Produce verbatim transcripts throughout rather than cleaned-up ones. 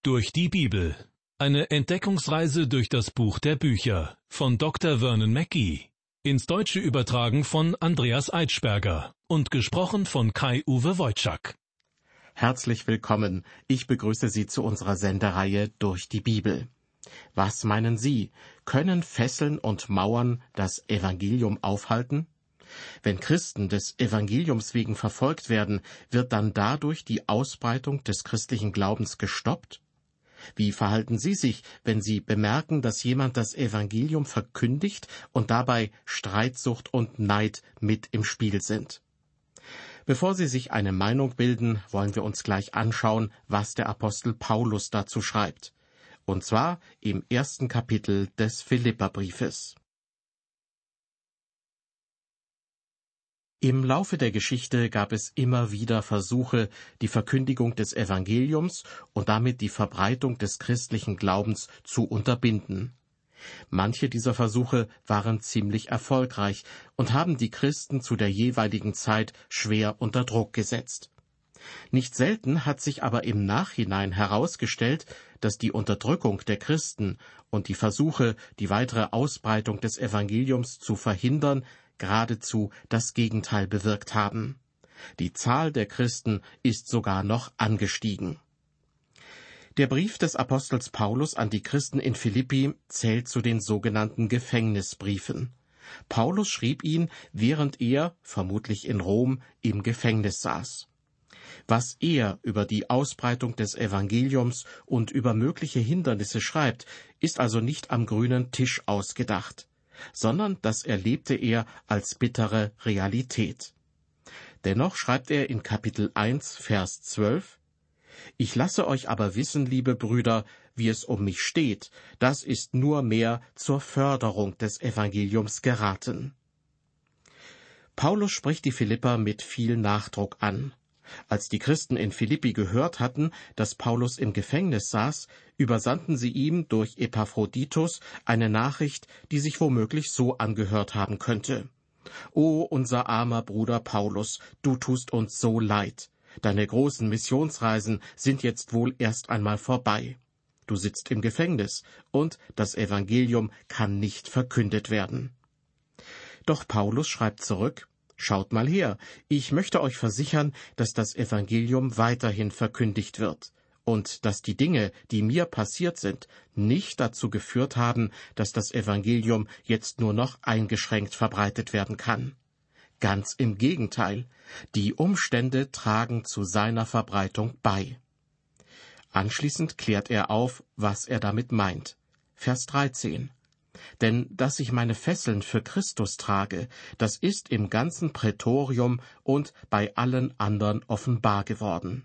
Durch die Bibel. Eine Entdeckungsreise durch das Buch der Bücher von Doktor Vernon Mackey. Ins Deutsche übertragen von Andreas Eitschberger und gesprochen von Kai-Uwe Wojczak. Herzlich willkommen. Ich begrüße Sie zu unserer Sendereihe Durch die Bibel. Was meinen Sie? Können Fesseln und Mauern das Evangelium aufhalten? Wenn Christen des Evangeliums wegen verfolgt werden, wird dann dadurch die Ausbreitung des christlichen Glaubens gestoppt? Wie verhalten Sie sich, wenn Sie bemerken, dass jemand das Evangelium verkündigt und dabei Streitsucht und Neid mit im Spiel sind? Bevor Sie sich eine Meinung bilden, wollen wir uns gleich anschauen, was der Apostel Paulus dazu schreibt. Und zwar im ersten Kapitel des Philipperbriefes. Im Laufe der Geschichte gab es immer wieder Versuche, die Verkündigung des Evangeliums und damit die Verbreitung des christlichen Glaubens zu unterbinden. Manche dieser Versuche waren ziemlich erfolgreich und haben die Christen zu der jeweiligen Zeit schwer unter Druck gesetzt. Nicht selten hat sich aber im Nachhinein herausgestellt, dass die Unterdrückung der Christen und die Versuche, die weitere Ausbreitung des Evangeliums zu verhindern, geradezu das Gegenteil bewirkt haben. Die Zahl der Christen ist sogar noch angestiegen. Der Brief des Apostels Paulus an die Christen in Philippi zählt zu den sogenannten Gefängnisbriefen. Paulus schrieb ihn, während er, vermutlich in Rom, im Gefängnis saß. Was er über die Ausbreitung des Evangeliums und über mögliche Hindernisse schreibt, ist also nicht am grünen Tisch ausgedacht, sondern das erlebte er als bittere Realität. Dennoch schreibt er in Kapitel eins, Vers zwölf, »Ich lasse euch aber wissen, liebe Brüder, wie es um mich steht, das ist nur mehr zur Förderung des Evangeliums geraten.« Paulus spricht die Philipper mit viel Nachdruck an. Als die Christen in Philippi gehört hatten, dass Paulus im Gefängnis saß, übersandten sie ihm durch Epaphroditus eine Nachricht, die sich womöglich so angehört haben könnte. »O, unser armer Bruder Paulus, du tust uns so leid. Deine großen Missionsreisen sind jetzt wohl erst einmal vorbei. Du sitzt im Gefängnis, und das Evangelium kann nicht verkündet werden.« Doch Paulus schreibt zurück, »Schaut mal her, ich möchte euch versichern, dass das Evangelium weiterhin verkündigt wird und dass die Dinge, die mir passiert sind, nicht dazu geführt haben, dass das Evangelium jetzt nur noch eingeschränkt verbreitet werden kann. Ganz im Gegenteil, die Umstände tragen zu seiner Verbreitung bei.« Anschließend klärt er auf, was er damit meint. Vers dreizehn. »Denn dass ich meine Fesseln für Christus trage, das ist im ganzen Prätorium und bei allen anderen offenbar geworden.«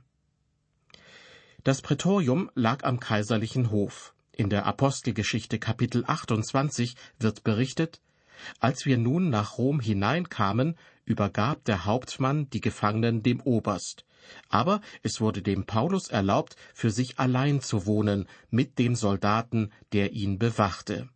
Das Prätorium lag am kaiserlichen Hof. In der Apostelgeschichte Kapitel achtundzwanzig wird berichtet, »Als wir nun nach Rom hineinkamen, übergab der Hauptmann die Gefangenen dem Oberst. Aber es wurde dem Paulus erlaubt, für sich allein zu wohnen, mit dem Soldaten, der ihn bewachte.«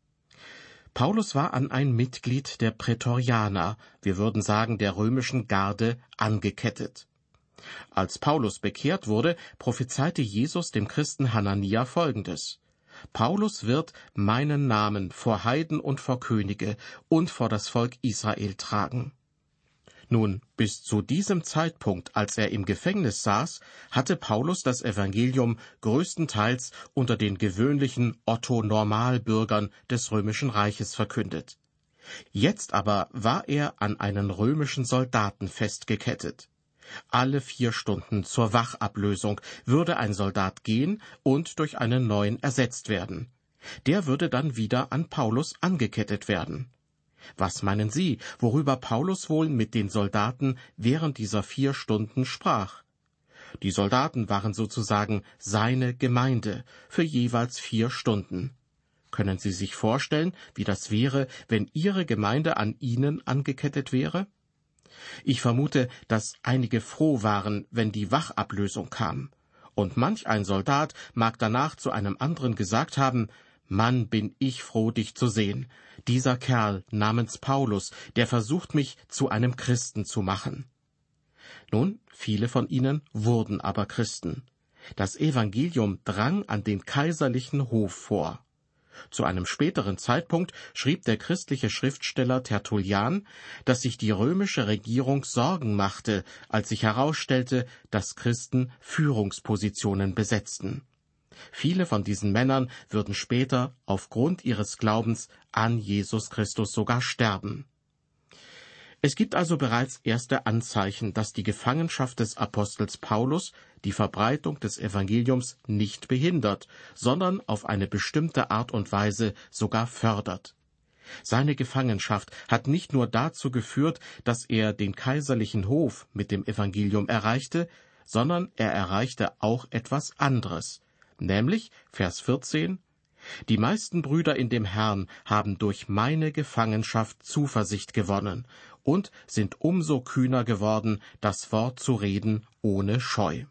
Paulus war an ein Mitglied der Prätorianer, wir würden sagen der römischen Garde, angekettet. Als Paulus bekehrt wurde, prophezeite Jesus dem Christen Hanania Folgendes: »Paulus wird meinen Namen vor Heiden und vor Könige und vor das Volk Israel tragen.« Nun, bis zu diesem Zeitpunkt, als er im Gefängnis saß, hatte Paulus das Evangelium größtenteils unter den gewöhnlichen Otto-Normalbürgern des Römischen Reiches verkündet. Jetzt aber war er an einen römischen Soldaten festgekettet. Alle vier Stunden zur Wachablösung würde ein Soldat gehen und durch einen neuen ersetzt werden. Der würde dann wieder an Paulus angekettet werden. Was meinen Sie, worüber Paulus wohl mit den Soldaten während dieser vier Stunden sprach? Die Soldaten waren sozusagen seine Gemeinde für jeweils vier Stunden. Können Sie sich vorstellen, wie das wäre, wenn Ihre Gemeinde an Ihnen angekettet wäre? Ich vermute, dass einige froh waren, wenn die Wachablösung kam. Und manch ein Soldat mag danach zu einem anderen gesagt haben, »Mann, bin ich froh, dich zu sehen. Dieser Kerl namens Paulus, der versucht mich zu einem Christen zu machen.« Nun, viele von ihnen wurden aber Christen. Das Evangelium drang an den kaiserlichen Hof vor. Zu einem späteren Zeitpunkt schrieb der christliche Schriftsteller Tertullian, dass sich die römische Regierung Sorgen machte, als sich herausstellte, dass Christen Führungspositionen besetzten. Viele von diesen Männern würden später aufgrund ihres Glaubens an Jesus Christus sogar sterben. Es gibt also bereits erste Anzeichen, dass die Gefangenschaft des Apostels Paulus die Verbreitung des Evangeliums nicht behindert, sondern auf eine bestimmte Art und Weise sogar fördert. Seine Gefangenschaft hat nicht nur dazu geführt, dass er den kaiserlichen Hof mit dem Evangelium erreichte, sondern er erreichte auch etwas anderes, nämlich Vers vierzehn: Die meisten Brüder in dem Herrn haben durch meine Gefangenschaft Zuversicht gewonnen und sind umso kühner geworden, das Wort zu reden ohne Scheu.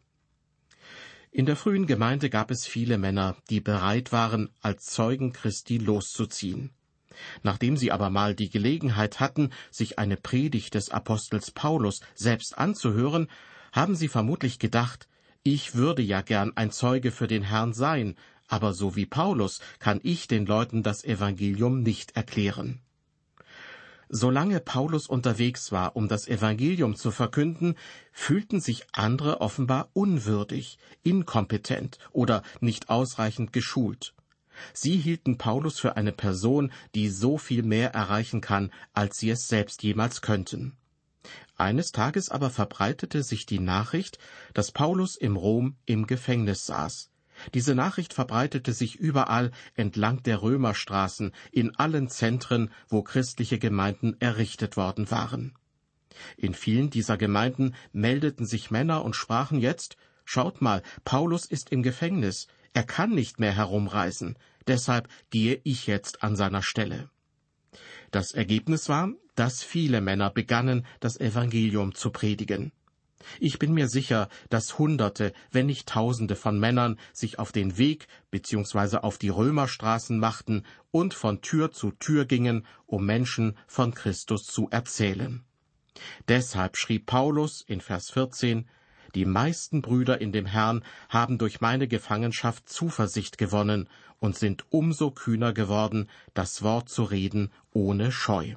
In der frühen Gemeinde gab es viele Männer, die bereit waren, als Zeugen Christi loszuziehen. Nachdem sie aber mal die Gelegenheit hatten, sich eine Predigt des Apostels Paulus selbst anzuhören, haben sie vermutlich gedacht, ich würde ja gern ein Zeuge für den Herrn sein, aber so wie Paulus kann ich den Leuten das Evangelium nicht erklären. Solange Paulus unterwegs war, um das Evangelium zu verkünden, fühlten sich andere offenbar unwürdig, inkompetent oder nicht ausreichend geschult. Sie hielten Paulus für eine Person, die so viel mehr erreichen kann, als sie es selbst jemals könnten. Eines Tages aber verbreitete sich die Nachricht, dass Paulus im Rom im Gefängnis saß. Diese Nachricht verbreitete sich überall entlang der Römerstraßen, in allen Zentren, wo christliche Gemeinden errichtet worden waren. In vielen dieser Gemeinden meldeten sich Männer und sprachen jetzt: Schaut mal, Paulus ist im Gefängnis, er kann nicht mehr herumreisen, deshalb gehe ich jetzt an seiner Stelle. Das Ergebnis war, dass viele Männer begannen, das Evangelium zu predigen. Ich bin mir sicher, dass Hunderte, wenn nicht Tausende von Männern sich auf den Weg bzw. auf die Römerstraßen machten und von Tür zu Tür gingen, um Menschen von Christus zu erzählen. Deshalb schrieb Paulus in Vers vierzehn: Die meisten Brüder in dem Herrn haben durch meine Gefangenschaft Zuversicht gewonnen und sind umso kühner geworden, das Wort zu reden ohne Scheu.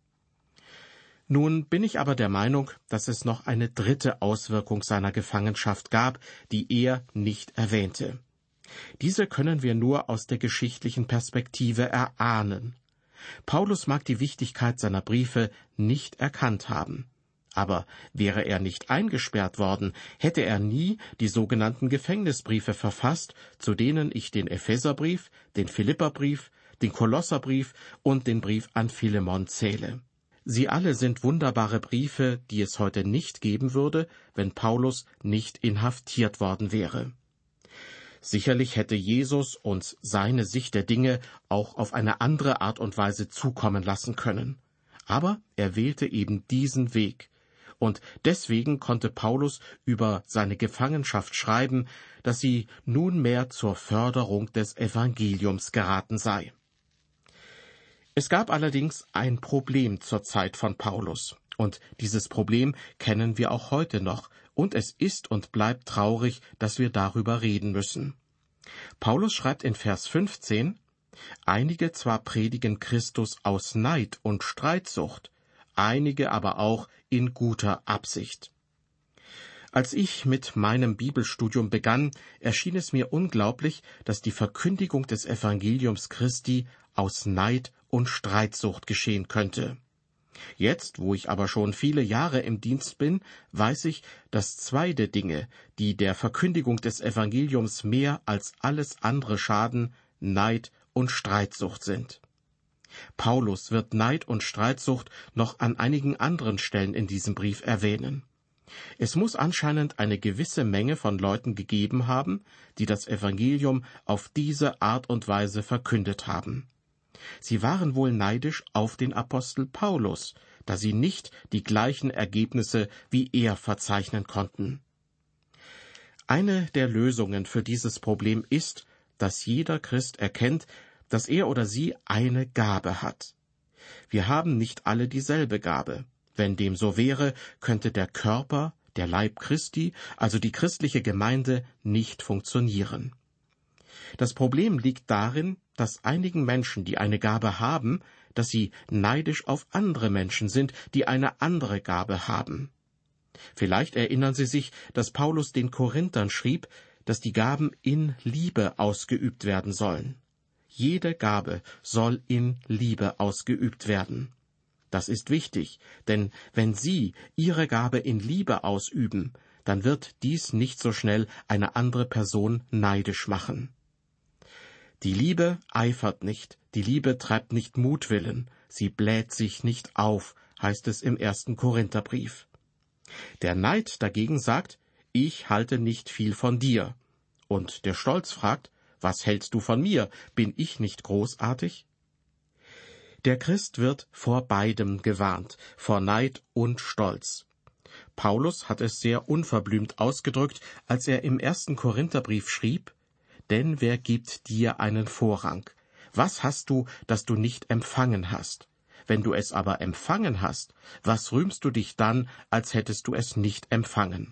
Nun bin ich aber der Meinung, dass es noch eine dritte Auswirkung seiner Gefangenschaft gab, die er nicht erwähnte. Diese können wir nur aus der geschichtlichen Perspektive erahnen. Paulus mag die Wichtigkeit seiner Briefe nicht erkannt haben. Aber wäre er nicht eingesperrt worden, hätte er nie die sogenannten Gefängnisbriefe verfasst, zu denen ich den Epheserbrief, den Philipperbrief, den Kolosserbrief und den Brief an Philemon zähle. Sie alle sind wunderbare Briefe, die es heute nicht geben würde, wenn Paulus nicht inhaftiert worden wäre. Sicherlich hätte Jesus uns seine Sicht der Dinge auch auf eine andere Art und Weise zukommen lassen können. Aber er wählte eben diesen Weg. Und deswegen konnte Paulus über seine Gefangenschaft schreiben, dass sie nunmehr zur Förderung des Evangeliums geraten sei. Es gab allerdings ein Problem zur Zeit von Paulus, und dieses Problem kennen wir auch heute noch, und es ist und bleibt traurig, dass wir darüber reden müssen. Paulus schreibt in Vers fünfzehn: Einige zwar predigen Christus aus Neid und Streitsucht, einige aber auch in guter Absicht. Als ich mit meinem Bibelstudium begann, erschien es mir unglaublich, dass die Verkündigung des Evangeliums Christi aus Neid und Streitsucht geschehen könnte. Jetzt, wo ich aber schon viele Jahre im Dienst bin, weiß ich, dass zwei der Dinge, die der Verkündigung des Evangeliums mehr als alles andere schaden, Neid und Streitsucht sind. Paulus wird Neid und Streitsucht noch an einigen anderen Stellen in diesem Brief erwähnen. Es muss anscheinend eine gewisse Menge von Leuten gegeben haben, die das Evangelium auf diese Art und Weise verkündet haben. Sie waren wohl neidisch auf den Apostel Paulus, da sie nicht die gleichen Ergebnisse wie er verzeichnen konnten. Eine der Lösungen für dieses Problem ist, dass jeder Christ erkennt, dass er oder sie eine Gabe hat. Wir haben nicht alle dieselbe Gabe. Wenn dem so wäre, könnte der Körper, der Leib Christi, also die christliche Gemeinde, nicht funktionieren. Das Problem liegt darin, dass einigen Menschen, die eine Gabe haben, dass sie neidisch auf andere Menschen sind, die eine andere Gabe haben. Vielleicht erinnern Sie sich, dass Paulus den Korinthern schrieb, dass die Gaben in Liebe ausgeübt werden sollen. Jede Gabe soll in Liebe ausgeübt werden. Das ist wichtig, denn wenn Sie Ihre Gabe in Liebe ausüben, dann wird dies nicht so schnell eine andere Person neidisch machen. Die Liebe eifert nicht, die Liebe treibt nicht Mutwillen, sie bläht sich nicht auf, heißt es im ersten Korintherbrief. Der Neid dagegen sagt, ich halte nicht viel von dir. Und der Stolz fragt, was hältst du von mir? Bin ich nicht großartig? Der Christ wird vor beidem gewarnt, vor Neid und Stolz. Paulus hat es sehr unverblümt ausgedrückt, als er im ersten Korintherbrief schrieb, denn wer gibt dir einen Vorrang? Was hast du, das du nicht empfangen hast? Wenn du es aber empfangen hast, was rühmst du dich dann, als hättest du es nicht empfangen?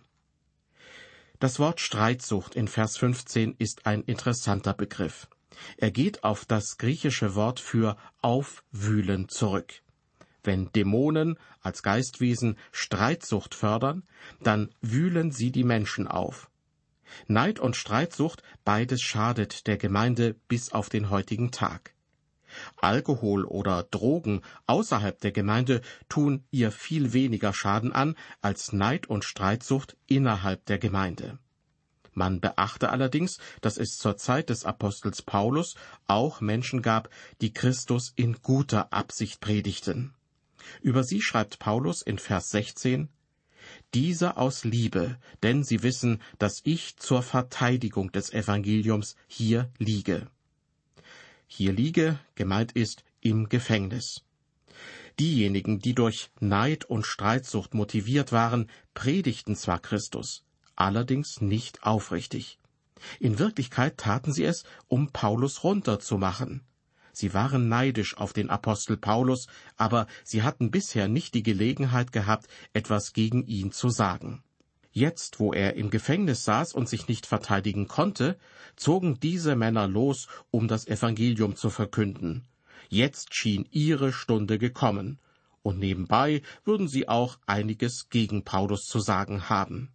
Das Wort Streitsucht in Vers fünfzehn ist ein interessanter Begriff. Er geht auf das griechische Wort für aufwühlen zurück. Wenn Dämonen als Geistwesen Streitsucht fördern, dann wühlen sie die Menschen auf. Neid und Streitsucht, beides schadet der Gemeinde bis auf den heutigen Tag. Alkohol oder Drogen außerhalb der Gemeinde tun ihr viel weniger Schaden an als Neid und Streitsucht innerhalb der Gemeinde. Man beachte allerdings, dass es zur Zeit des Apostels Paulus auch Menschen gab, die Christus in guter Absicht predigten. Über sie schreibt Paulus in Vers sechzehn, »Diese aus Liebe, denn sie wissen, dass ich zur Verteidigung des Evangeliums hier liege.« Hier liege, gemeint ist, im Gefängnis. Diejenigen, die durch Neid und Streitsucht motiviert waren, predigten zwar Christus, allerdings nicht aufrichtig. In Wirklichkeit taten sie es, um Paulus runterzumachen. Sie waren neidisch auf den Apostel Paulus, aber sie hatten bisher nicht die Gelegenheit gehabt, etwas gegen ihn zu sagen. Jetzt, wo er im Gefängnis saß und sich nicht verteidigen konnte, zogen diese Männer los, um das Evangelium zu verkünden. Jetzt schien ihre Stunde gekommen, und nebenbei würden sie auch einiges gegen Paulus zu sagen haben.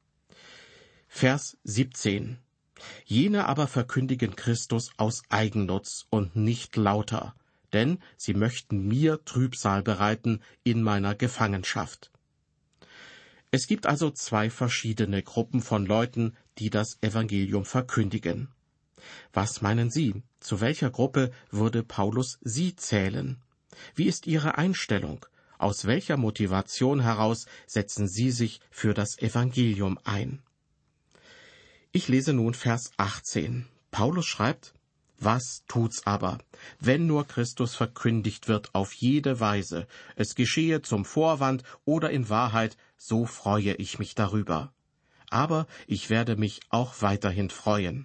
Vers siebzehn. Jene aber verkündigen Christus aus Eigennutz und nicht lauter, denn sie möchten mir Trübsal bereiten in meiner Gefangenschaft. Es gibt also zwei verschiedene Gruppen von Leuten, die das Evangelium verkündigen. Was meinen Sie, zu welcher Gruppe würde Paulus Sie zählen? Wie ist Ihre Einstellung? Aus welcher Motivation heraus setzen Sie sich für das Evangelium ein? Ich lese nun Vers achtzehn. Paulus schreibt, »Was tut's aber, wenn nur Christus verkündigt wird auf jede Weise, es geschehe zum Vorwand oder in Wahrheit, so freue ich mich darüber. Aber ich werde mich auch weiterhin freuen.«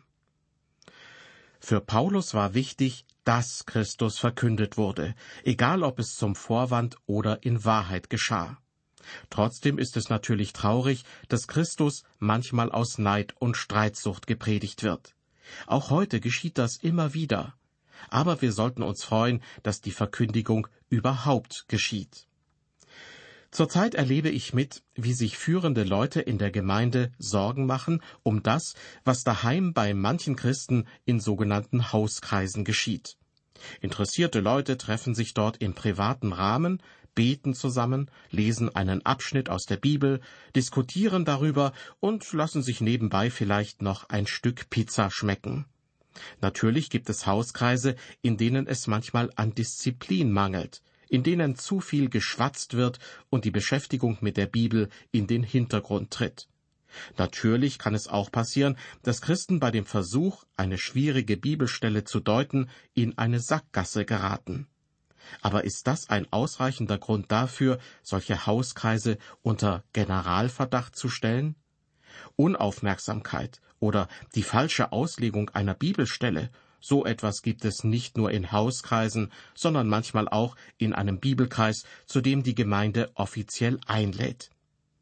Für Paulus war wichtig, dass Christus verkündet wurde, egal ob es zum Vorwand oder in Wahrheit geschah. Trotzdem ist es natürlich traurig, dass Christus manchmal aus Neid und Streitsucht gepredigt wird. Auch heute geschieht das immer wieder. Aber wir sollten uns freuen, dass die Verkündigung überhaupt geschieht. Zurzeit erlebe ich mit, wie sich führende Leute in der Gemeinde Sorgen machen um das, was daheim bei manchen Christen in sogenannten Hauskreisen geschieht. Interessierte Leute treffen sich dort im privaten Rahmen, beten zusammen, lesen einen Abschnitt aus der Bibel, diskutieren darüber und lassen sich nebenbei vielleicht noch ein Stück Pizza schmecken. Natürlich gibt es Hauskreise, in denen es manchmal an Disziplin mangelt, in denen zu viel geschwatzt wird und die Beschäftigung mit der Bibel in den Hintergrund tritt. Natürlich kann es auch passieren, dass Christen bei dem Versuch, eine schwierige Bibelstelle zu deuten, in eine Sackgasse geraten. Aber ist das ein ausreichender Grund dafür, solche Hauskreise unter Generalverdacht zu stellen? Unaufmerksamkeit oder die falsche Auslegung einer Bibelstelle, so etwas gibt es nicht nur in Hauskreisen, sondern manchmal auch in einem Bibelkreis, zu dem die Gemeinde offiziell einlädt.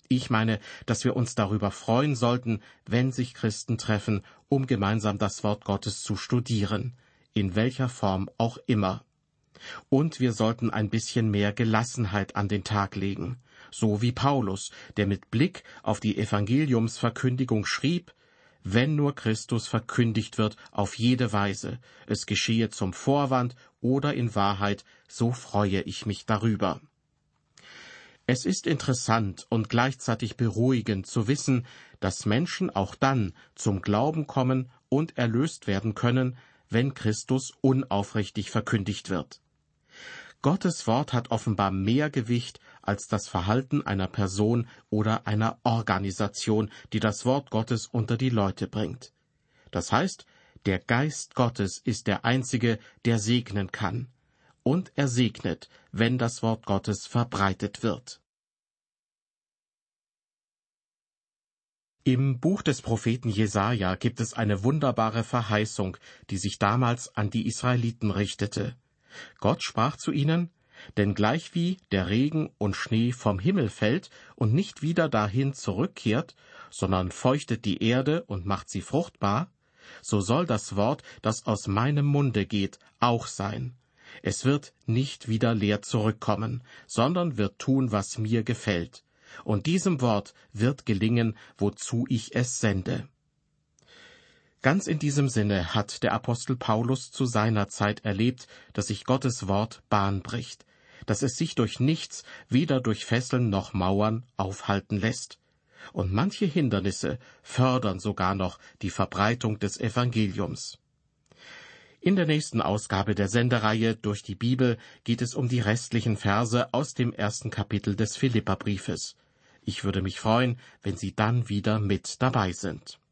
Ich meine, dass wir uns darüber freuen sollten, wenn sich Christen treffen, um gemeinsam das Wort Gottes zu studieren, in welcher Form auch immer. Und wir sollten ein bisschen mehr Gelassenheit an den Tag legen, so wie Paulus, der mit Blick auf die Evangeliumsverkündigung schrieb: Wenn nur Christus verkündigt wird auf jede Weise, es geschehe zum Vorwand oder in Wahrheit, so freue ich mich darüber. Es ist interessant und gleichzeitig beruhigend zu wissen, dass Menschen auch dann zum Glauben kommen und erlöst werden können, wenn Christus unaufrichtig verkündigt wird. Gottes Wort hat offenbar mehr Gewicht als das Verhalten einer Person oder einer Organisation, die das Wort Gottes unter die Leute bringt. Das heißt, der Geist Gottes ist der Einzige, der segnen kann. Und er segnet, wenn das Wort Gottes verbreitet wird. Im Buch des Propheten Jesaja gibt es eine wunderbare Verheißung, die sich damals an die Israeliten richtete. Gott sprach zu ihnen: Denn gleichwie der Regen und Schnee vom Himmel fällt und nicht wieder dahin zurückkehrt, sondern feuchtet die Erde und macht sie fruchtbar, so soll das Wort, das aus meinem Munde geht, auch sein. Es wird nicht wieder leer zurückkommen, sondern wird tun, was mir gefällt. Und diesem Wort wird gelingen, wozu ich es sende. Ganz in diesem Sinne hat der Apostel Paulus zu seiner Zeit erlebt, dass sich Gottes Wort Bahn bricht, dass es sich durch nichts, weder durch Fesseln noch Mauern, aufhalten lässt. Und manche Hindernisse fördern sogar noch die Verbreitung des Evangeliums. In der nächsten Ausgabe der Sendereihe Durch die Bibel geht es um die restlichen Verse aus dem ersten Kapitel des Philipperbriefes. Ich würde mich freuen, wenn Sie dann wieder mit dabei sind.